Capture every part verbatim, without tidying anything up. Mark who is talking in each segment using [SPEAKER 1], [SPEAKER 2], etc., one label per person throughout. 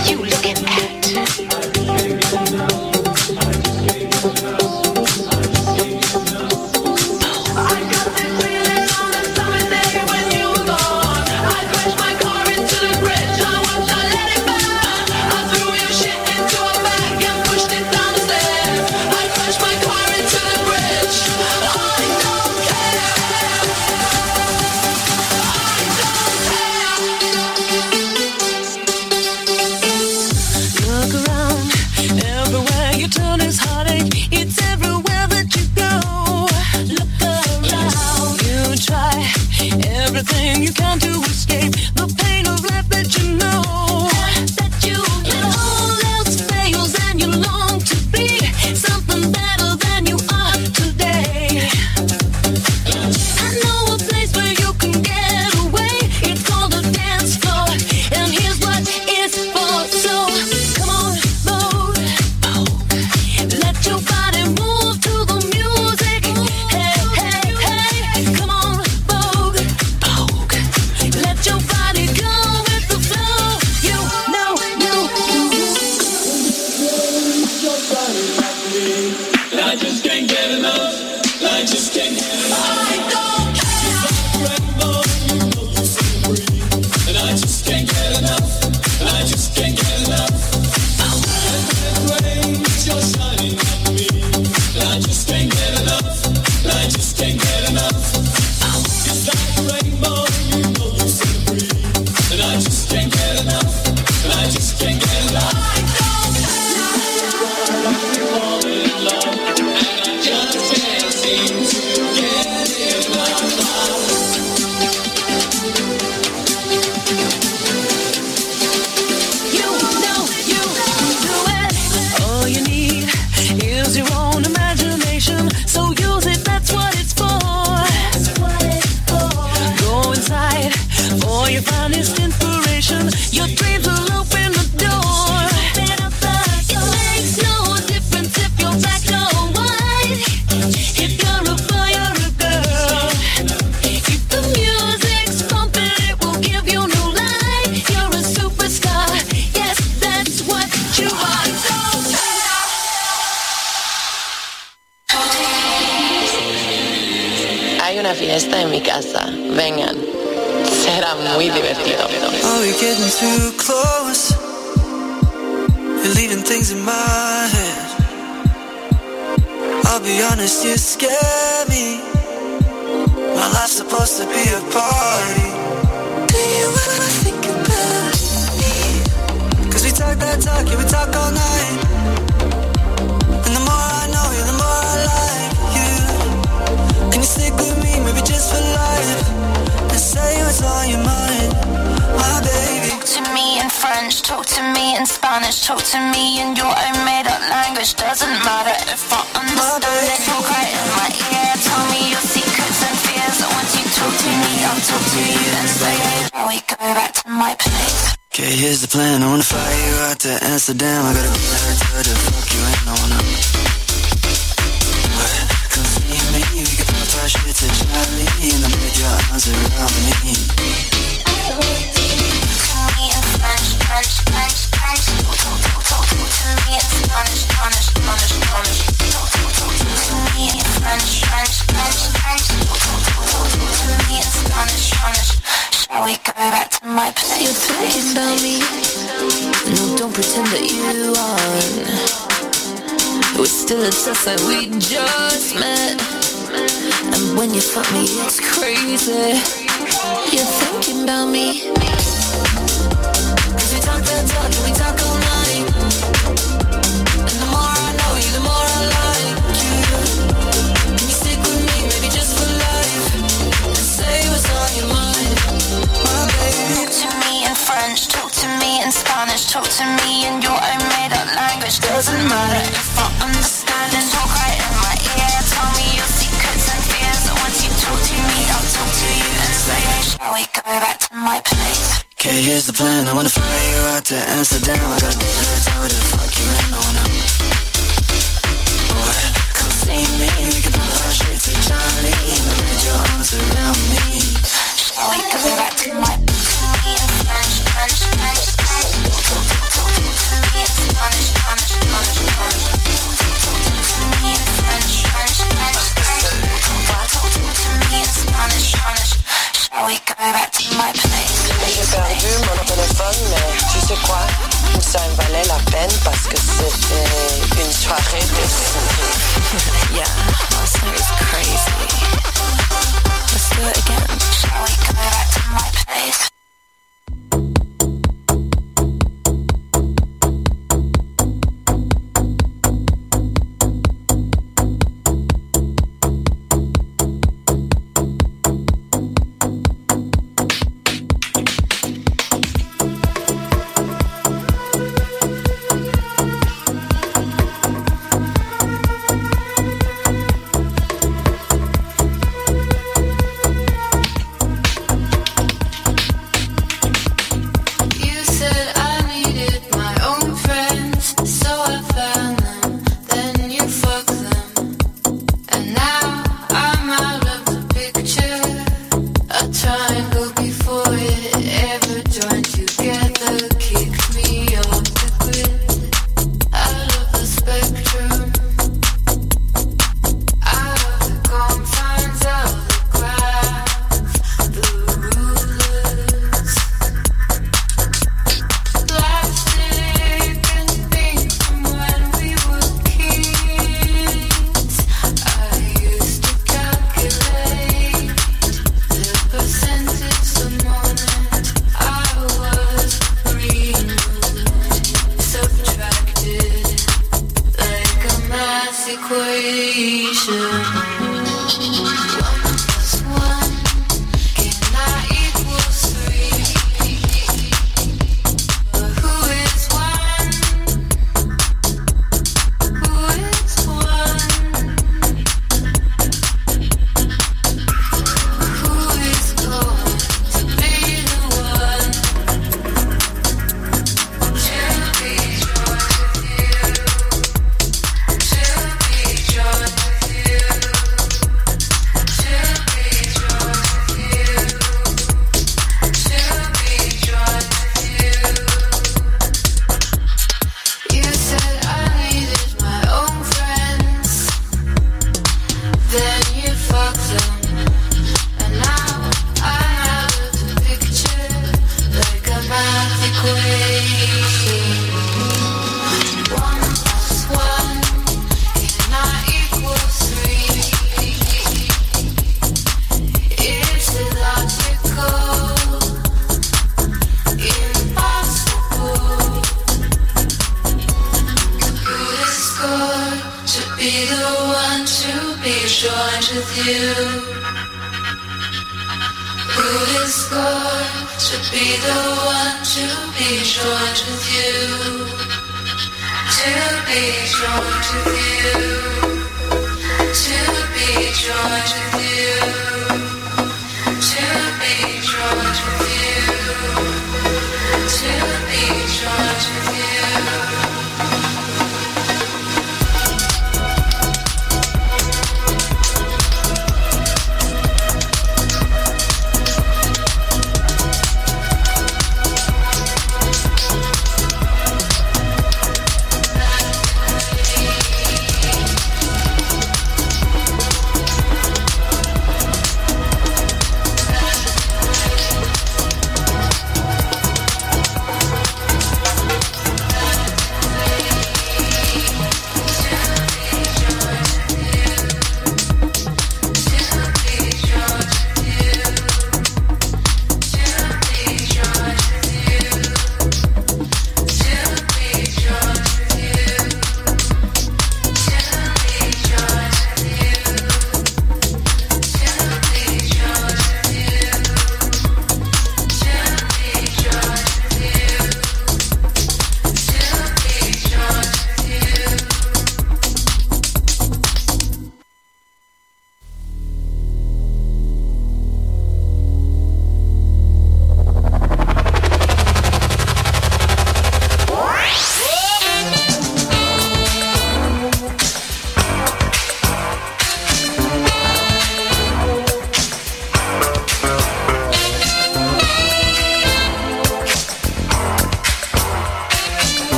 [SPEAKER 1] Amsterdam, I gotta be there to the fuck you ain't no one else. Come see me, we can pop our shit to Charlie, and I'll make your arms around me. Call me in French, French, French, French. Talk, talk, talk, talk, talk to me in Spanish, Spanish, Spanish, Spanish. Talk, talk, talk, talk to me in French, French, French, French. Talk, talk, talk, talk, talk to me in Spanish, Spanish. Shall we go back to my place? You're talking about me. No, don't pretend that you aren't. We're still obsessed like we just met. And when you fuck me, it's crazy. You're thinking about me. Cause we talk that talk and we talk all night. And the more I know you, the more I like you. Can you stick with me, maybe just for life? And say what's on your mind, my baby. Talk to me in French, talk to me in Spanish, talk to me in your own made-up language. Doesn't matter if I understand and talk right in my ear. Tell me your secrets and fears. Once you talk to me, I'll talk to you and say, shall we go back to my place? Okay, here's the plan. I wanna fly you out to Amsterdam. I gotta be there to tell her to fuck you ain't no one else. Boy, come see me. We can put our shit to Johnny. And put your arms around me. Shall we go back to my place? French, French, French, French.
[SPEAKER 2] week-end parce que c'était une soirée de fou.
[SPEAKER 1] Yeah, last night was crazy. Let's do it again. Shall we go back to my place?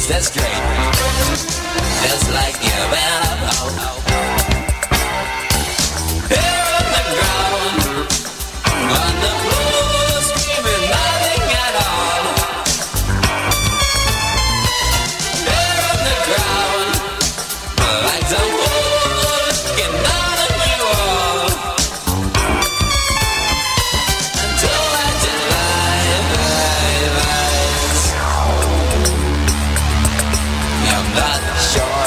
[SPEAKER 3] that's great. Just like you've been up out. Here on the ground, on the floor, screaming nothing at all. Here on the ground, like some fool looking down on you all. Until I just lie, lie, lies. I'm not sure.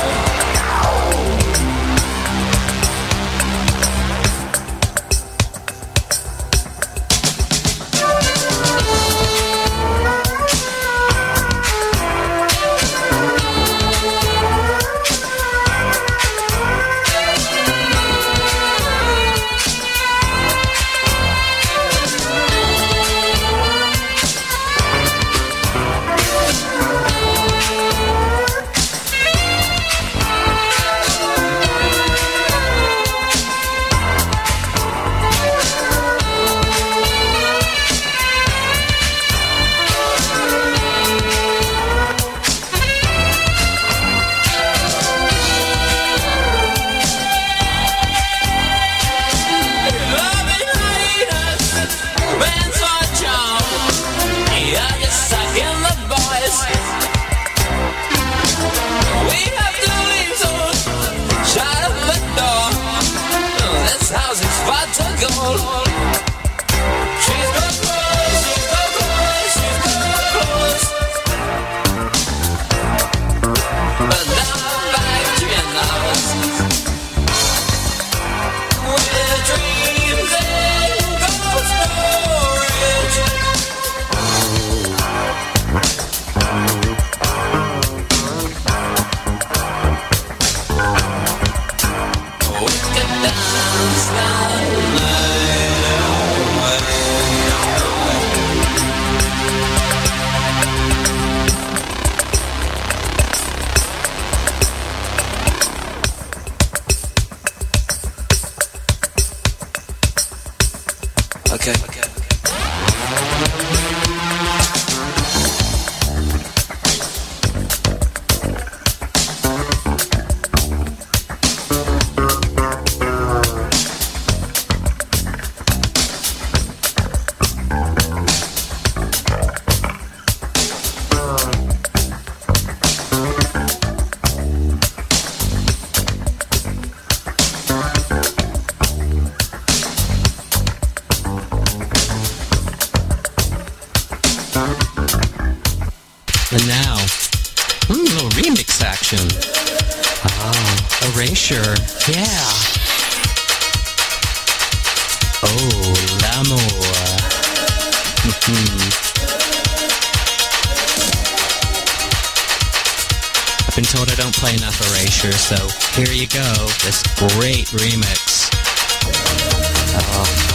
[SPEAKER 3] Okay. Okay.
[SPEAKER 4] And now, mm, a little remix action. Oh, Erasure, yeah. Oh, l'amour. I've been told I don't play enough Erasure, so here you go, this great remix. Oh.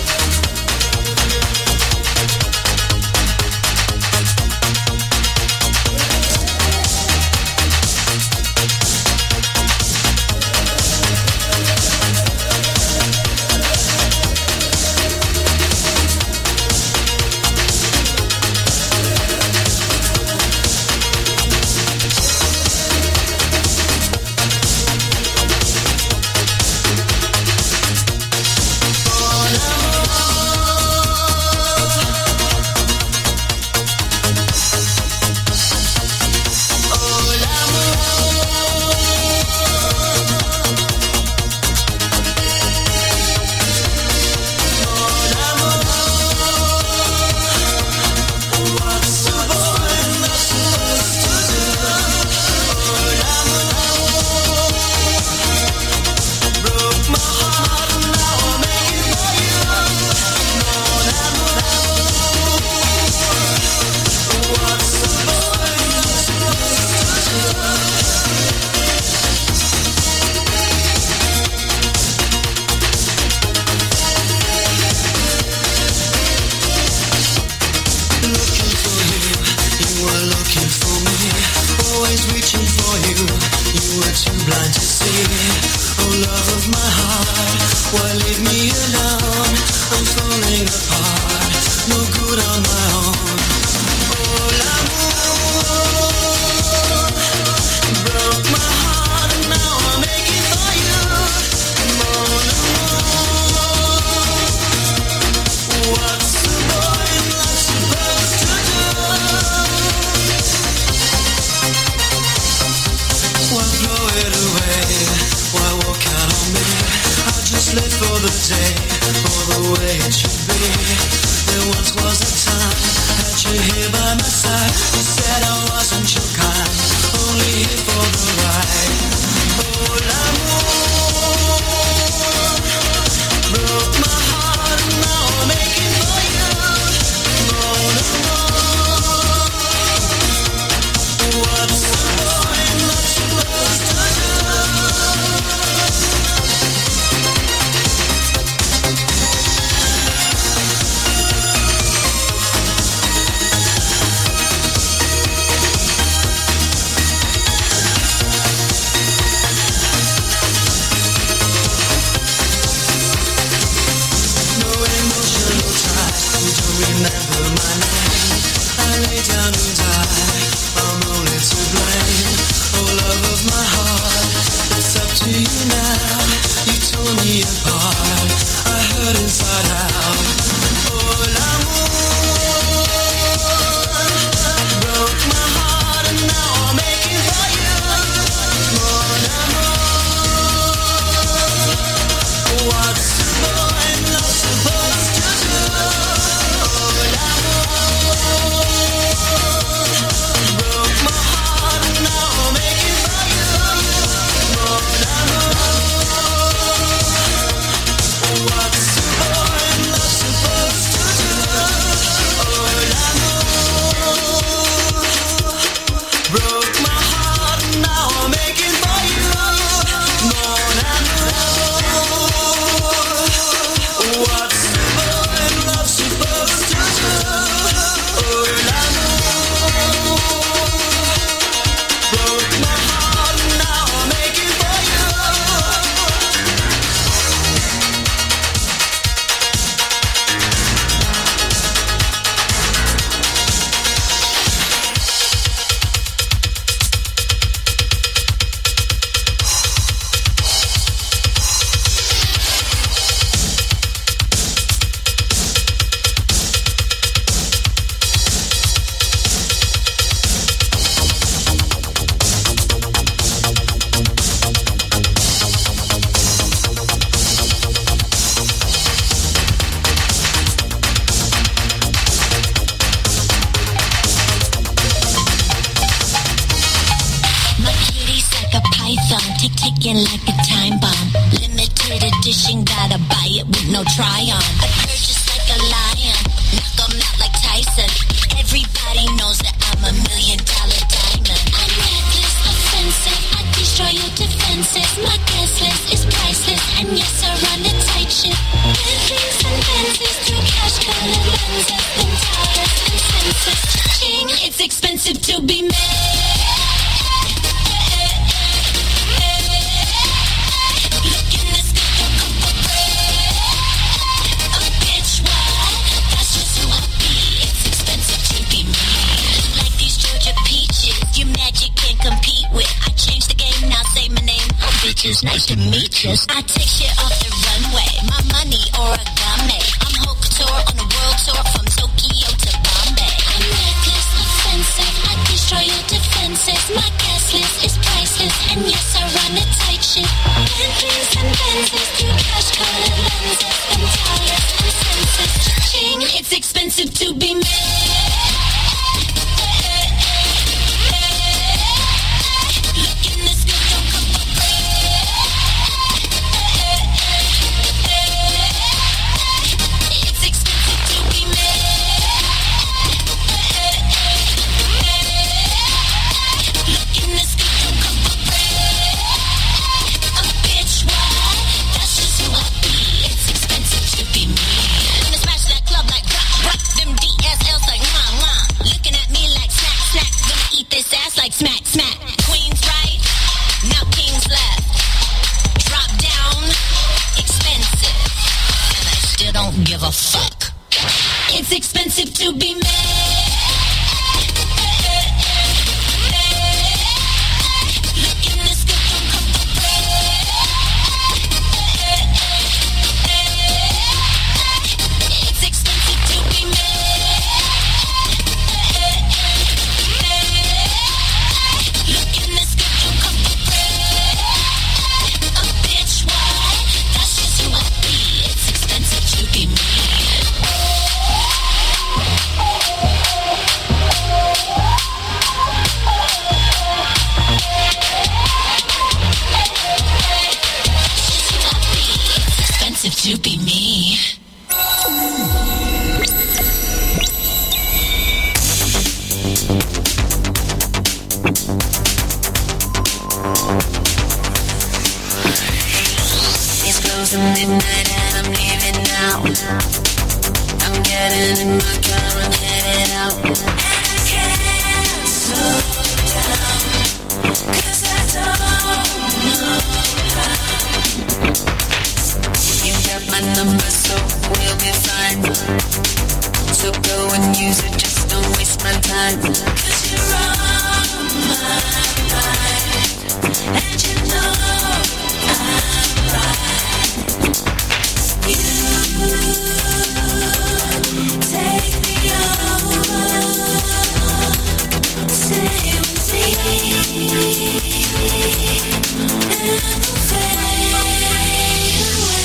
[SPEAKER 5] for the day, for the way it should be. There once was a time, had you here by my side. You said I wasn't your kind, only here for the ride. Oh, l'amour broke my heart, and now I'm aching for you. Mon amour, what's the point not supposed to do? Remember my name, I lay down and die, I'm only to blame. Oh love of my heart, it's up to you now. You tore me apart, I hurt inside out. Oh l'amour broke my heart, and now I'm aching for you. Mon amour, what's the point not supposed to do? Broke my heart, and now I'm aching for you. Mon amour, what's the point not supposed to do? Oh l'amour broke my heart, and now I'm aching for you. Mon amour, what's the point not supposed to do? Oh l'amour broke my heart, and now I'm aching for you.
[SPEAKER 6] My kitty's like a python, tick ticking like a time bomb. Limited edition, gotta buy it with no try on. I purchase like a lion, knock 'em out like Tyson. Everybody knows that I'm a million dollar diamond. I'm reckless, offensive, I destroy your defenses. My guest list is priceless, and yes, I run a tight ship. Bentleys and Benzes through cash colored lenses, then dollars and senses. Ching, it's expensive to be made. Look in the sky, don't come for bread. A bitch, what? That's just who I be. It's expensive to be me. Like these Georgia peaches, your magic can't compete with. I changed the game, now say my name. Oh, bitches, nice to meet you. I take shit off the runway, my money origami. I'm Hulk tour on a world tour from Tokyo to Bombay. I'm reckless, offensive, I destroy your defenses. My guest list is priceless, and yes, I run a tight ship. Bentleys and Benzes through cash colored lenses, and dollars and senses. Ching, it's expensive to be made. Look in the sky, don't come for bread. to be me. It's close to midnight and I'm leaving now. I'm getting in my car, I'm headed out. And I can't slow down, 'cause I don't know how. You got my number, so we'll be fine. So go and use it, just don't waste my time. 'Cause you're on my mind, and you know I'm right. You take me over, stay with me, and we'll fade away.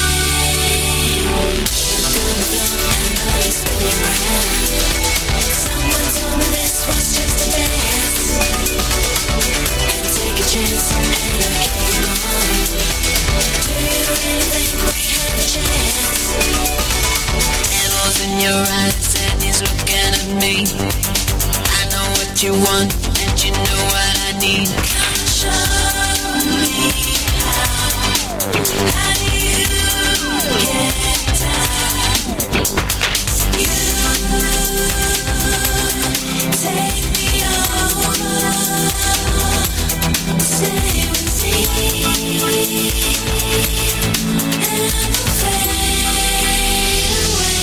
[SPEAKER 6] Someone told me this was just a dance, and take a chance and I came on. Do you really think we have a chance? Devils in your eyes and he's looking at me. I know what you want and you know what I need. Come show me how. How do you get down? You take me over, stay with me, and we'll fade away.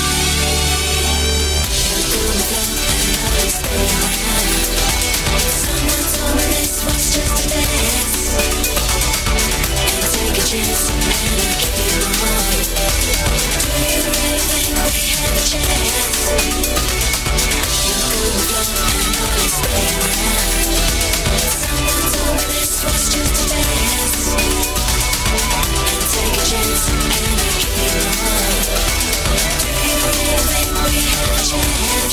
[SPEAKER 6] Someone told me this was just a dance, and take a chance and I came on. Do you really think we have a chance? You're good and I'll stay around. Someone told me this was just a dance, and take a chance and I came on. Do you really think we have a chance?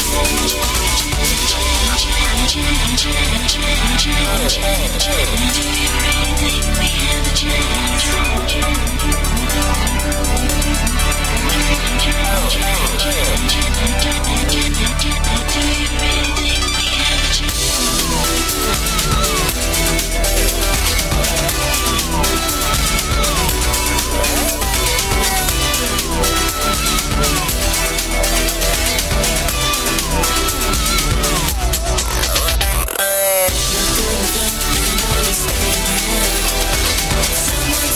[SPEAKER 6] Someone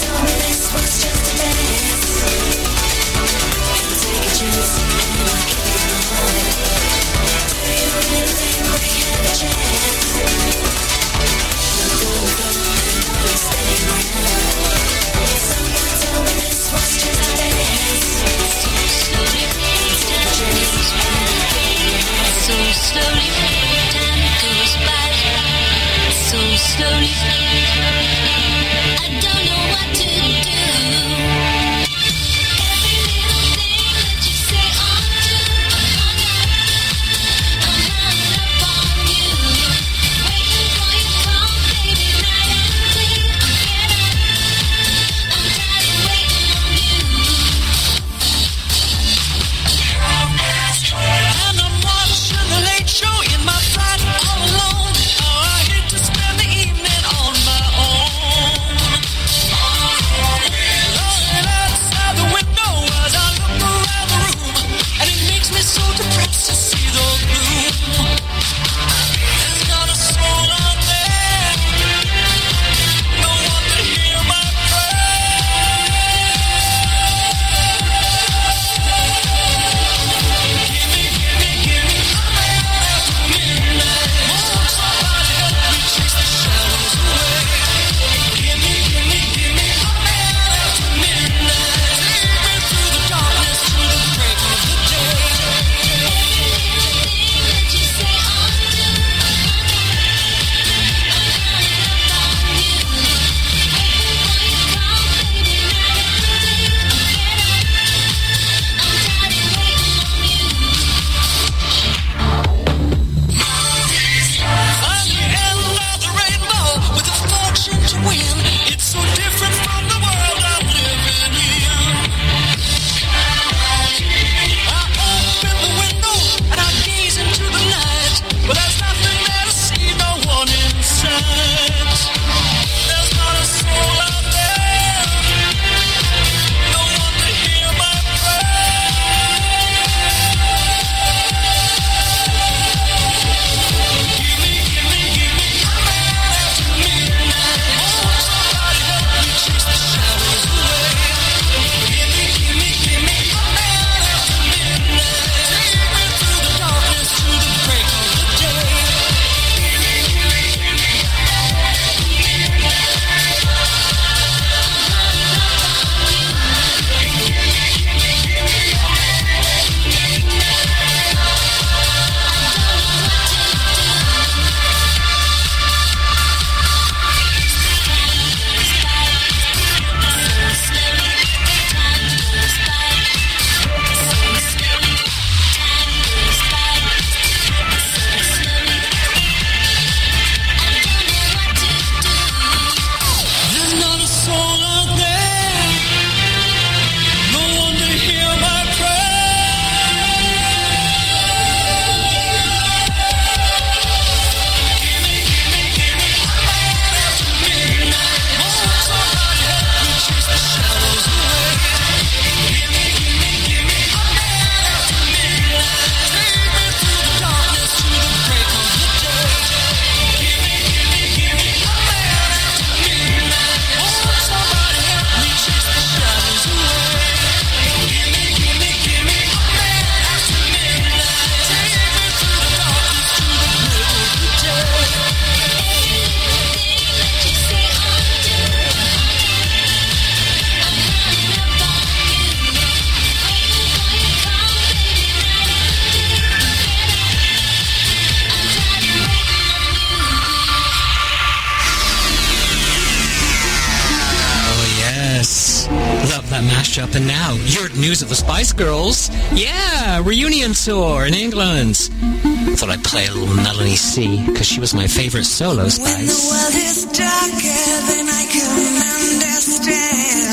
[SPEAKER 4] Catch Up, and now, your news of the Spice Girls. Yeah, reunion tour in England. Thought I'd play a little Melanie C, because she was my favorite solo Spice.
[SPEAKER 5] When the world is darker than I can understand,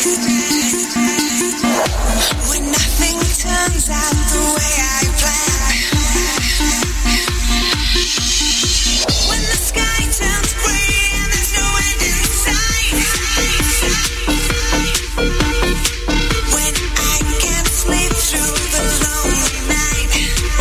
[SPEAKER 5] when nothing turns out the way I planned, when the sky turns gray and there's no end in sight, when I can't sleep through the lonely night,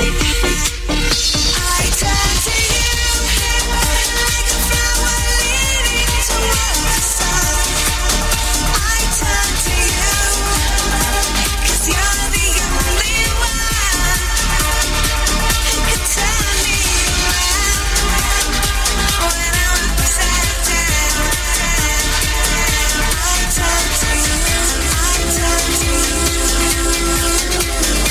[SPEAKER 5] I turn to you like a flower leading towards the sun. I turn to you 'cause you're the only one who can turn me around when I'm upside down. I turn to you, I turn to you.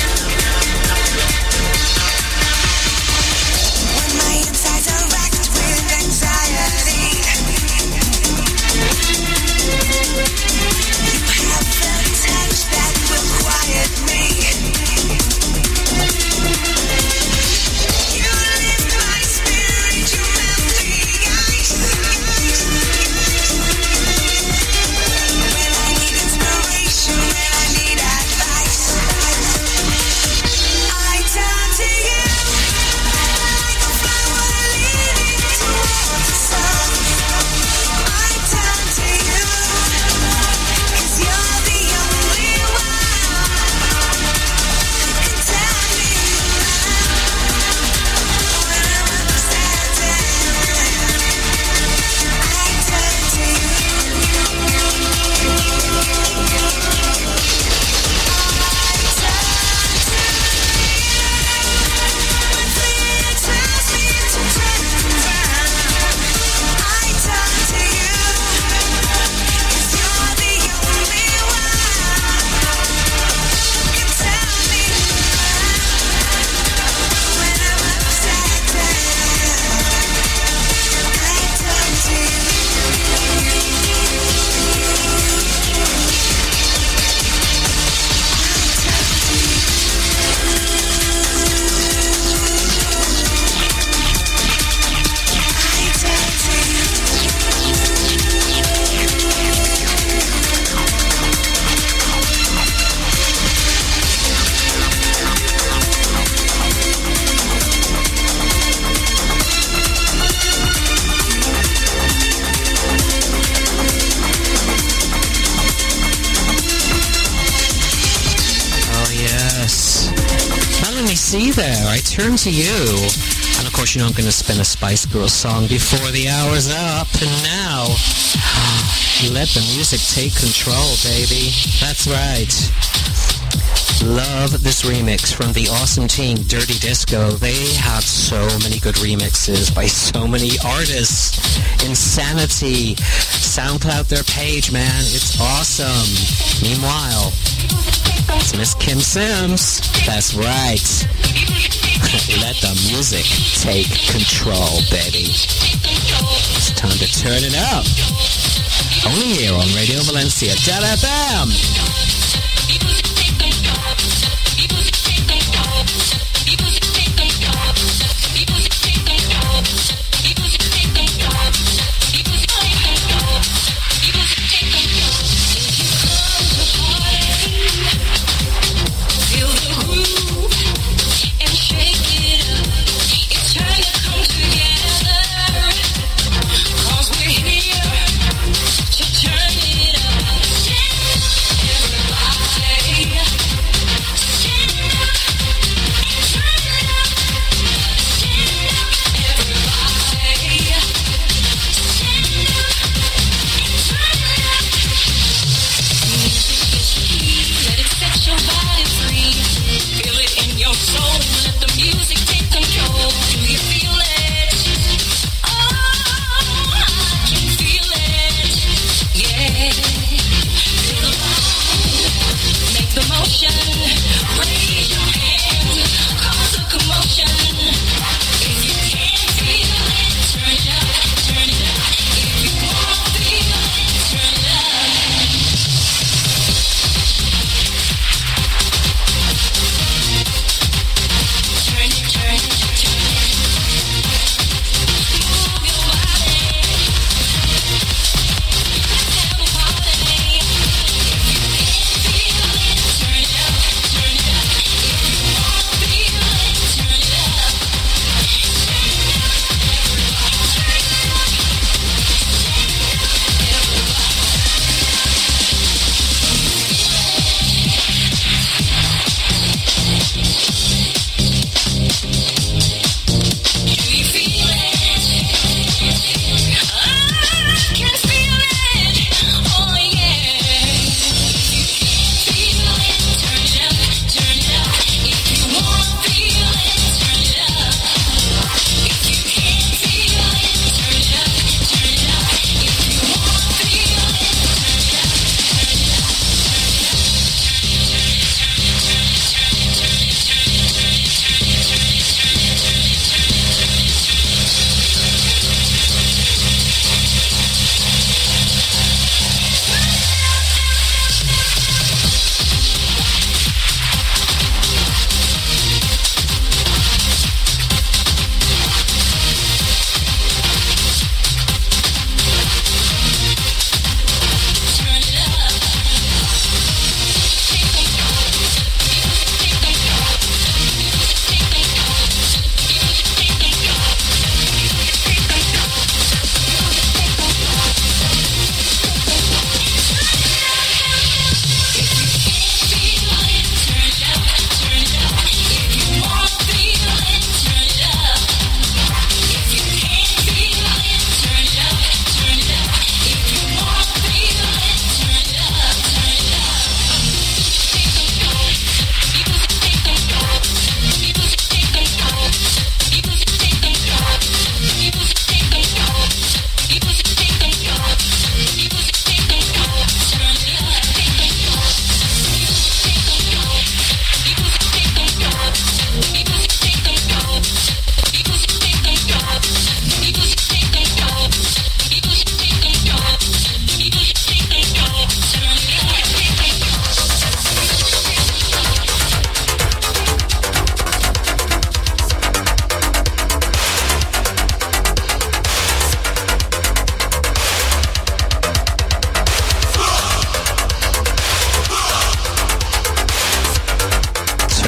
[SPEAKER 5] When my insides are racked with anxiety, you have the touch that will quiet me. You lift my spirit, you melt the ice. When I need inspiration, when I need advice, I turn to you like a flower leading towards the sun. I turn to you 'cause you're the only one who can turn me around when I'm upside down. I turn to you.
[SPEAKER 4] Oh, yes. Melanie C there, I turn to you. And of course, you know I'm going to spin a Spice Girls song before the hour's up. And now, let the music take control, baby. That's right. Love this remix from the awesome team Dirty Disco. They had so many good remixes by so many artists. Insanity. SoundCloud their page, man. It's awesome. Meanwhile, it's Miss Kim Sims. That's right. Let the music take control, baby. It's time to turn it up. Only here on Radio Valencia. Da-da-bam!
[SPEAKER 6] Feel the groove and shake it up. It's time to come together. 'Cause we're here to turn it up.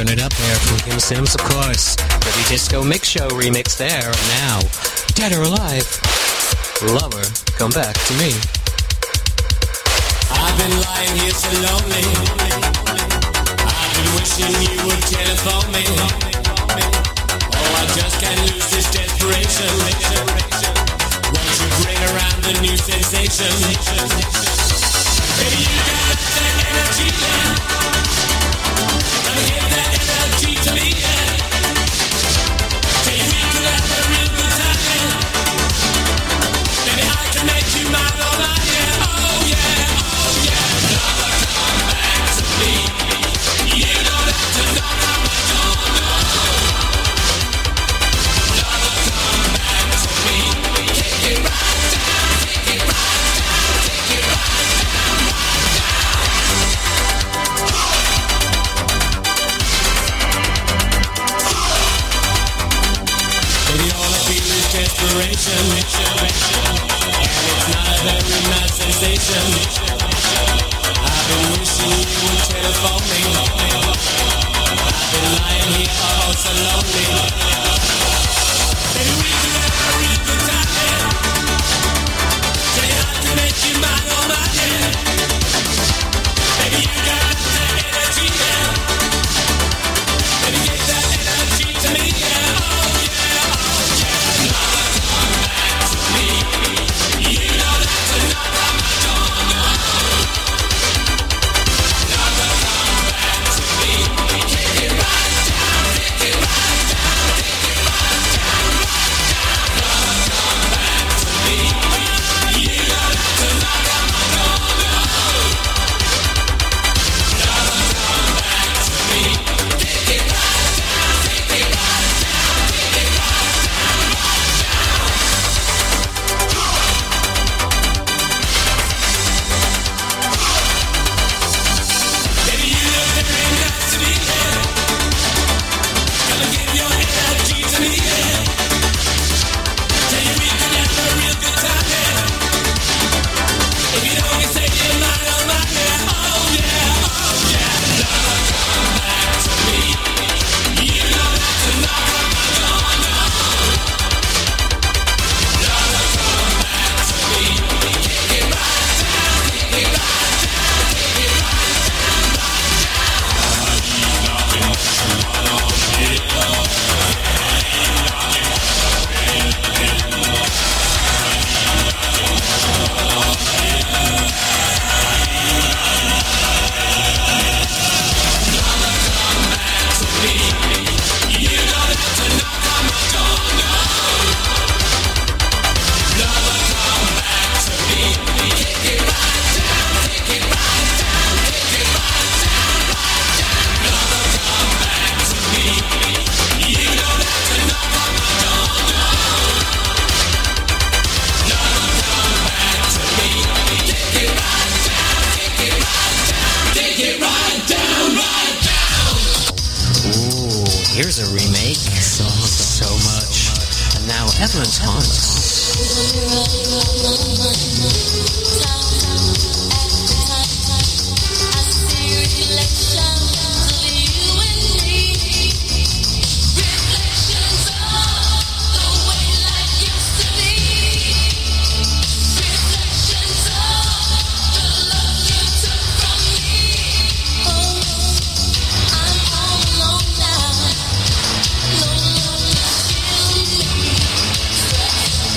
[SPEAKER 4] Turn it up there from Kim Sims, of course. Dirty Disco Mix Show remix there. And now, Dead or Alive, Lover, Come Back to Me.
[SPEAKER 5] I've been lying here so lonely. I've been wishing you would telephone me. Oh, I just can't lose this desperation. Won't you bring around the new sensation? Baby, you got that energy, yeah. Gonna give that energy to me, yeah. Tell you we could have a real good time, yeah. Baby, I can make you mine all night, yeah. Oh yeah, oh yeah. Lover, come back to me. You don't have to knock on my door, no. Lover, come back to me. Take it right down, take it right down, take it right down, right down. Baby, all I feel is desperation, and it's not a very nice sensation. I've been wishing you would telephone me. I've been lying here all so lonely. Baby, we could have a real good time, yeah. Tell you I can make you mine all night, yeah. Baby, you got that energy, yeah. Baby, give that energy to me, yeah. Oh yeah, oh yeah. Lover, come back to me. You don't have to knock on my door, no. Lover, come back to me. Take it right down, take it right down, take it right down, right down. Lover, come back to me. You don't have to knock on my door, no. Lover, come back to me. Take it right down, take it right down, take it right down, right down. Baby, you look very nice to me, yeah. Gonna give your energy to me, yeah. Tell you we can have a real good time, yeah. If you don't get take your mind on mine, yeah. Oh yeah, oh yeah. Lover, come back to me. You don't have to knock on my door, no. Lover, come back to me. Take it right down, take it right down, take it right down, right
[SPEAKER 4] Ooh, here's a remake. So, so much. And now Evelyn Thomas.
[SPEAKER 6] I'm all alone now. No longer feel me.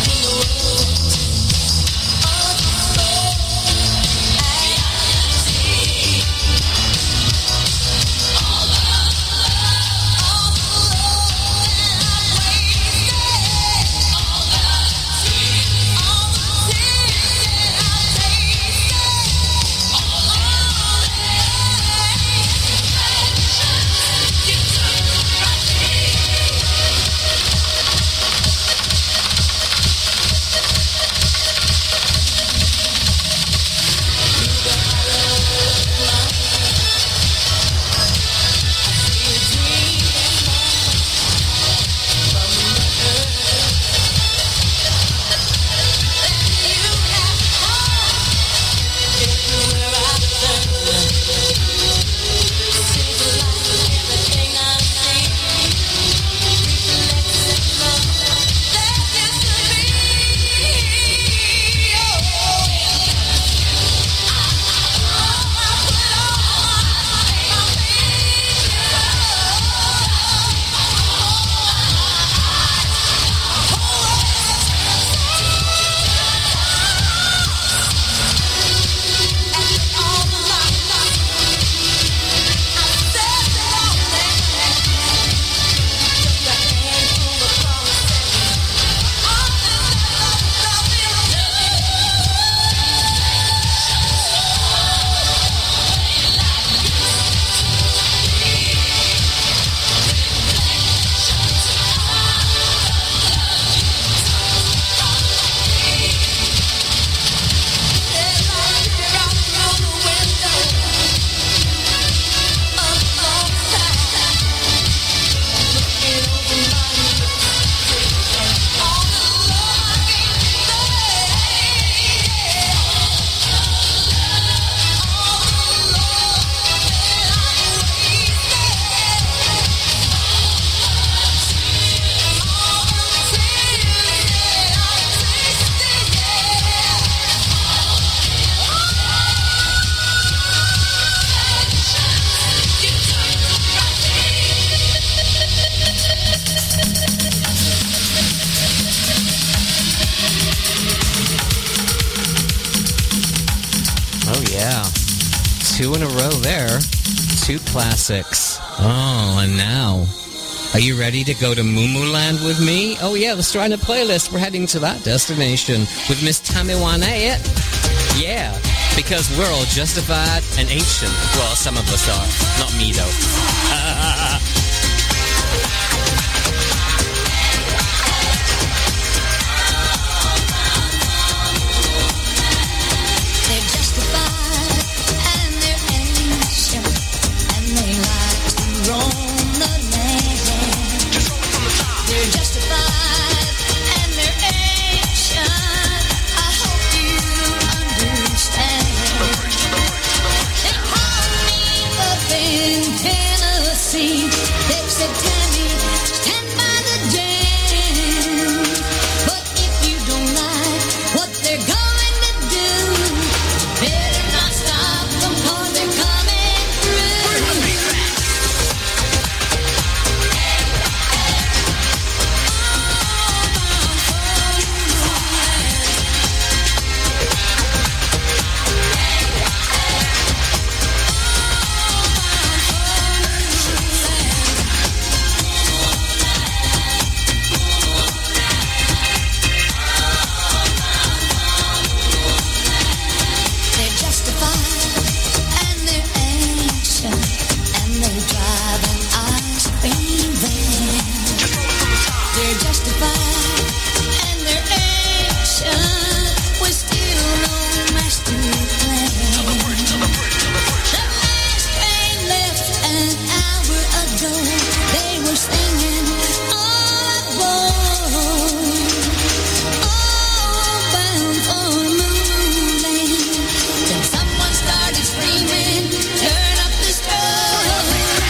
[SPEAKER 4] Two in a row there. Two classics. Oh, and now, are you ready to go to Mumu Land with me? Oh yeah, let's join the playlist. We're heading to that destination with Miss Tammy Wynette. Yeah, because we're all justified and ancient. Well, some of us are. Not me, though.
[SPEAKER 6] They're justified and they're ancient, and they like to roam the land. They're justified and they're ancient. I hope you understand. They call me up in Tennessee. They said, Tammy, stand by the jam. But if you don't like what they're going to do, better not stop them 'cause they're coming through. They're justified and they're ancient, and they drive an ice cream van. They're justified and they're ancient, with still no master plan. The last train left an hour ago. They were singing all aboard, all bound for Moonland. Then someone started screaming, turn up the strobe.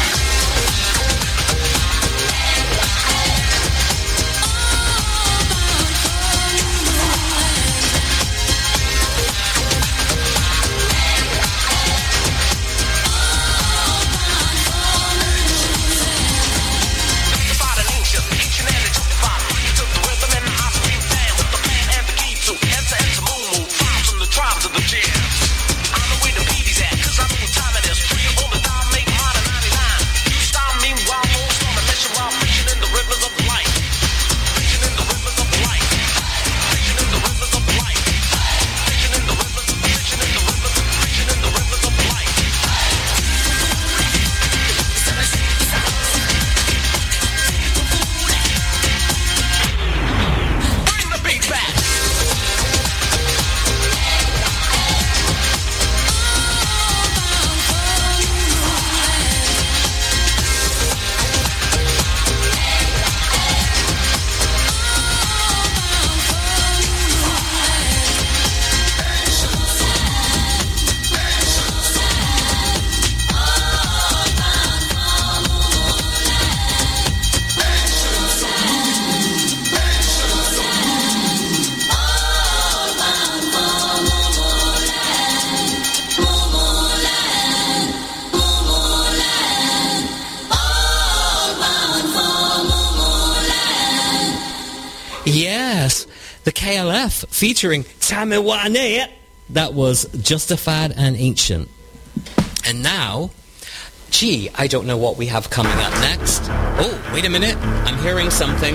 [SPEAKER 4] Yes, the K L F featuring Tammy Wynette. That was Justified and Ancient. And now, gee, I don't know what we have coming up next. Oh, wait a minute. I'm hearing something.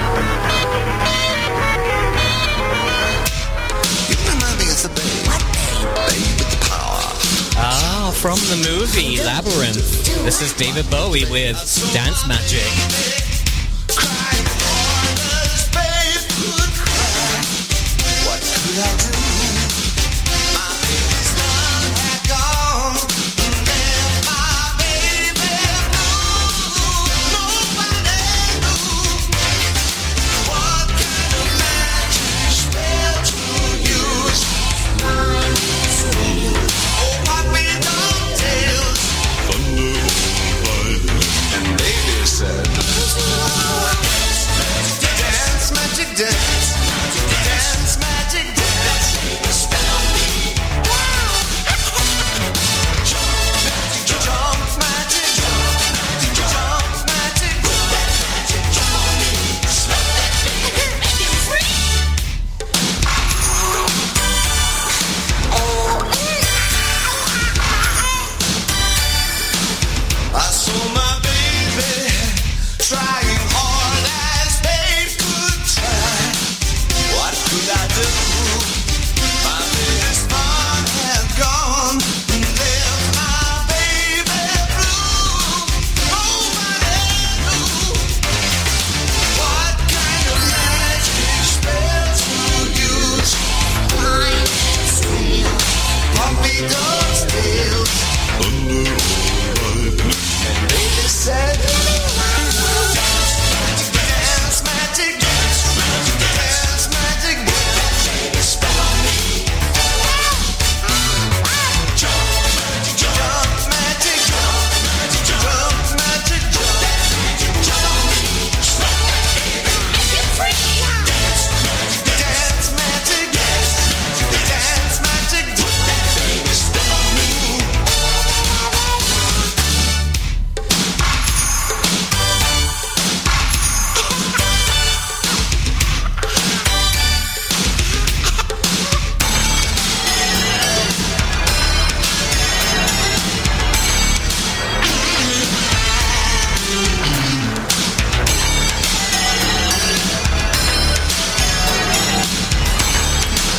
[SPEAKER 5] You remind me of the babe. What babe? Babe with the power.
[SPEAKER 4] Ah, from the movie Labyrinth. This is David Bowie with Dance Magic.
[SPEAKER 5] Crying waters, babe could cry. What could I do? My baby's love had gone. And my baby knew. Nobody knew. What kind of magic spell to use? Oh, what we don't tell. Thunder over and baby said, dance magic dance, dance magic dance.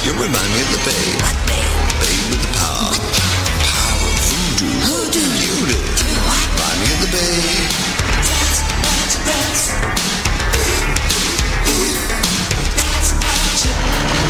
[SPEAKER 5] You remind me of the babe. Babe with the power. Power of voodoo. Voodoo. You do. Remind me of the babe. Dance, dance, dance. Dance, magic.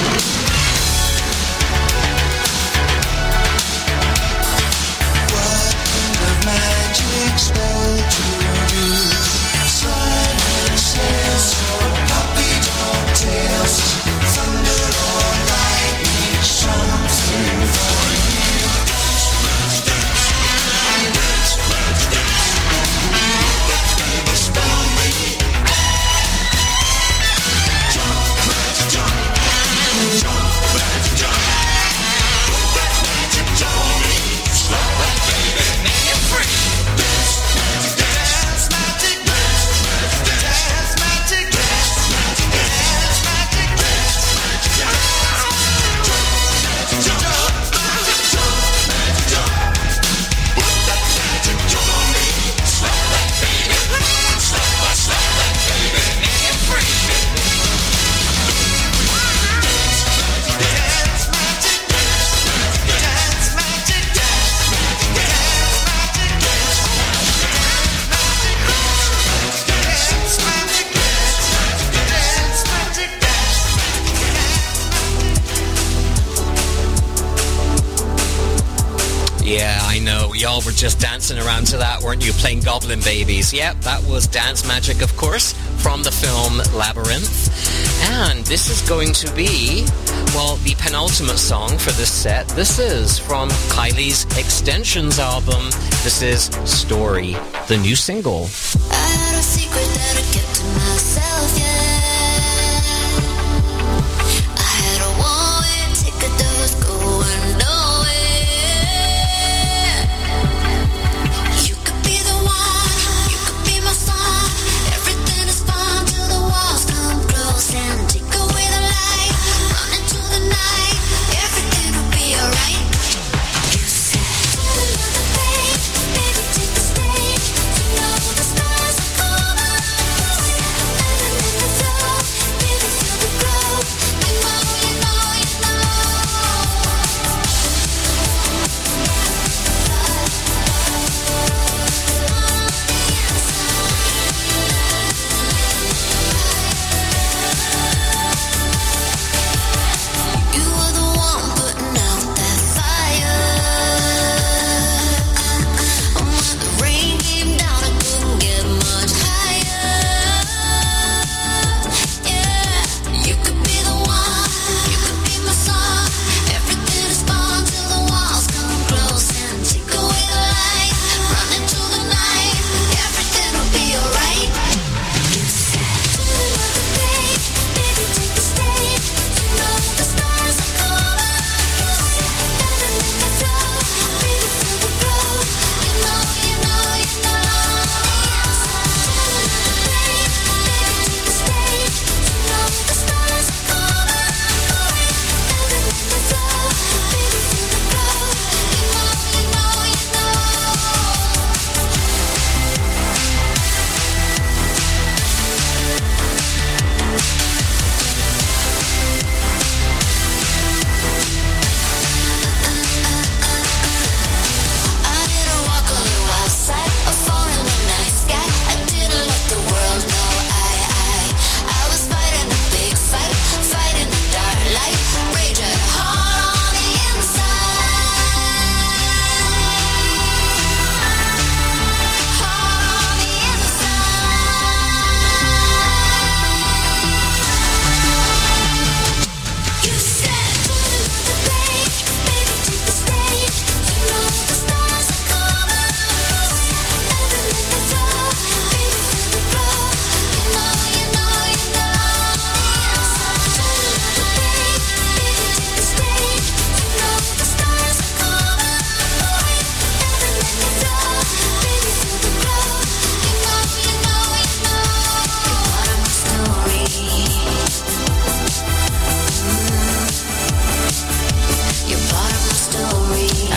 [SPEAKER 5] What kind of magic spell to use? Silences or puppy dog tails. Thunder or lightning, something for you. Dance, dance, dance, dance, dance. Spell me. Jump, magic, jump. Jump, magic, jump. Put that magic on me. Slow that baby, make it free. Dance, magic, dance, magic, dance, magic, dance, magic, dance, magic, dance, magic, dance, magic, dance. Jump, magic, jump, magic, jump. Put that magic on me. Slow that baby, slow that, slow that baby, make it free. Dance, magic, dance, magic, dance, magic, dance, magic, dance, magic, dance, magic, dance, magic, dance, magic, dance,
[SPEAKER 4] Yeah, I know. Y'all were just dancing around to that, weren't you? Playing Goblin Babies. Yep, that was Dance Magic, of course, from the film Labyrinth. And this is going to be, well, the penultimate song for this set. This is from Kylie's Extensions album. This is Story, the new single.
[SPEAKER 6] I had a secret that I kept to myself, yeah. I had a one-way ticket that was going nowhere. You could be the one, you could be my sun. Everything is fine till the walls come close and take away the light. Run into the night, everything will be alright. You said, another page, baby, take the stage. You know the stars are calling.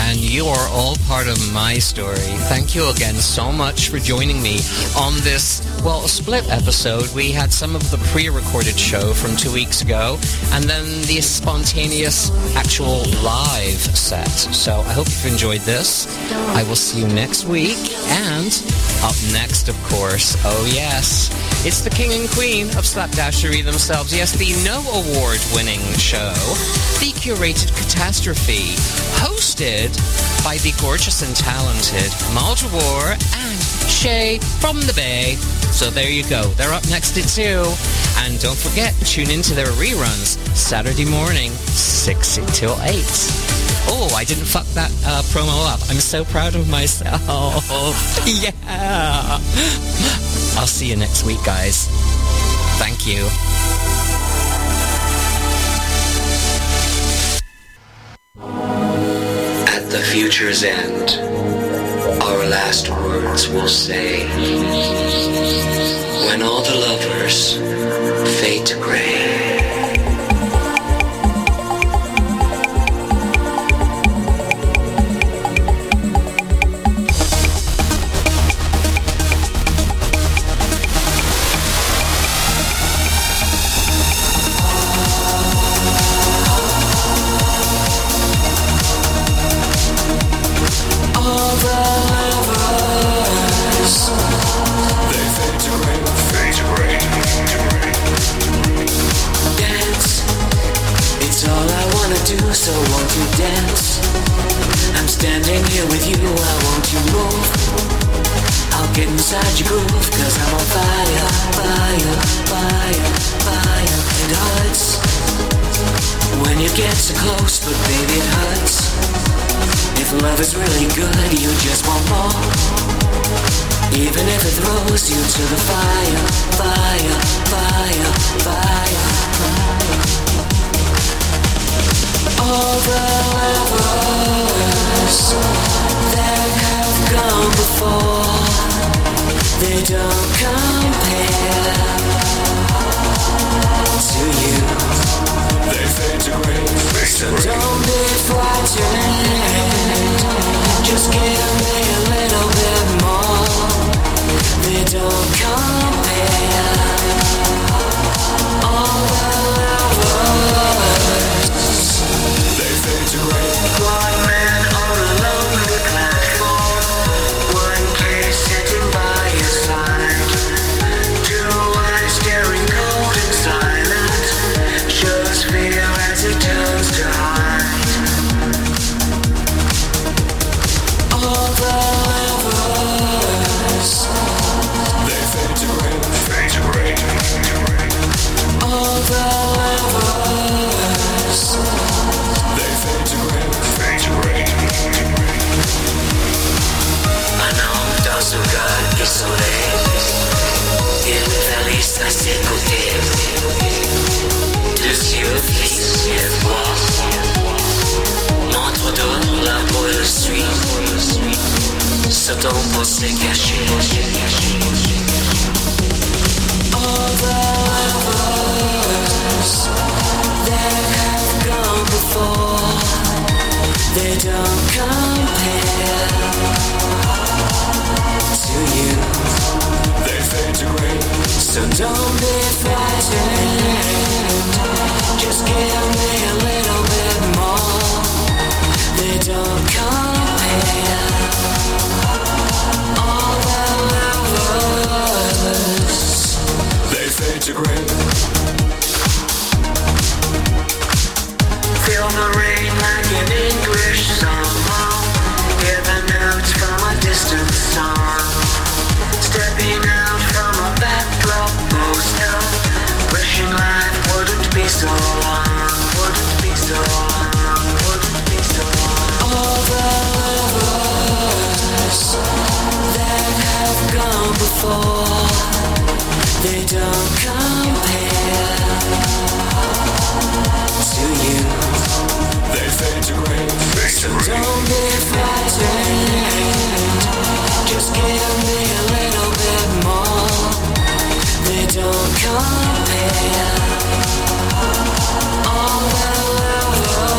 [SPEAKER 4] all part of my story. Thank you again so much for joining me on this Well, a split episode. We had some of the pre-recorded show from two weeks ago, and then the spontaneous actual live set. So I hope you've enjoyed this. I will see you next week. And up next, of course, oh yes, it's the king and queen of Slapdashery themselves. Yes, the no award-winning show, The Curated Catastrophe, hosted by the gorgeous and talented Malta War and Shay from the Bay. So there you go. They're up next at two. And don't forget, tune into their reruns Saturday morning, six till eight. Oh, I didn't fuck that uh, promo up. I'm so proud of myself. Yeah. I'll see you next week, guys. Thank you.
[SPEAKER 7] At the future's end, our last words will say, when all the lovers fade to gray. So won't you dance? I'm standing here with you, I want you move. I'll get inside your groove, cause I'm on fire, fire, fire, fire. It hurts when you get so close, but baby it hurts. If love is really good, you just want more. Even if it throws you to the fire, fire, fire, fire, fire. All the lovers that have gone before, they don't compare to you. They fade to gray, so don't be frightened. Just give me a little bit more. They don't compare. All the lovers, they fade to gray. One man on a lonely platform, one case sitting by his side, two eyes staring cold and silent, shows fear as he turns to hide. All the lovers, they fade to gray, fade to gray. All the lovers, they fade to gray, fade to gray. Un homme dans un gars isolé, il valise à ses côtés. Deux yeux fixes et froids, entre deux, l'amour le suit, sautant pour se cacher. All the lovers that have gone before, they don't compare to you. They fade to gray, so don't be frightened. Just give me a